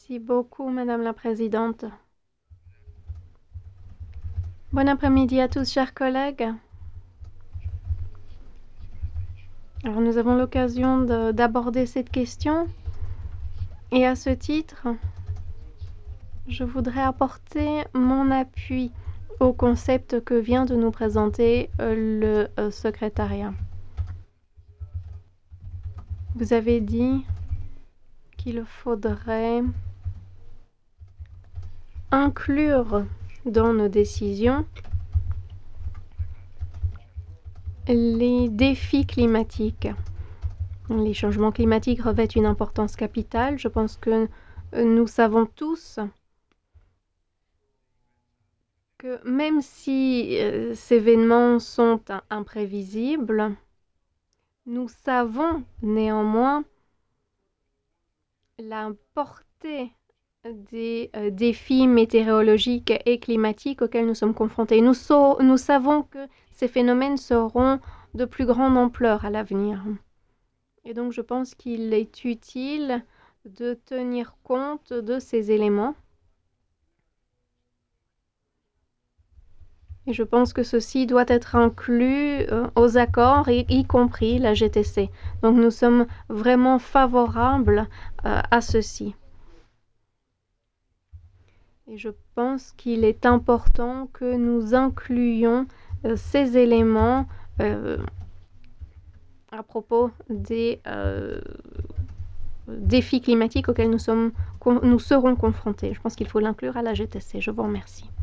Merci beaucoup, Madame la Présidente. Bon après-midi à tous, chers collègues. Alors, nous avons l'occasion d'aborder cette question. Et à ce titre, je voudrais apporter mon appui au concept que vient de nous présenter le secrétariat. Vous avez dit qu'il faudrait inclure dans nos décisions les défis climatiques. Les changements climatiques revêtent une importance capitale. Je pense que nous savons tous que même si ces événements sont imprévisibles, nous savons néanmoins la portée des défis météorologiques et climatiques auxquels nous sommes confrontés. Nous savons que ces phénomènes seront de plus grande ampleur à l'avenir. Et donc, je pense qu'il est utile de tenir compte de ces éléments. Et je pense que ceci doit être inclus aux accords, y compris la GTC. Donc, nous sommes vraiment favorables à ceci. Et je pense qu'il est important que nous incluions ces éléments à propos des défis climatiques auxquels nous serons confrontés. Je pense qu'il faut l'inclure à la GTC. Je vous remercie.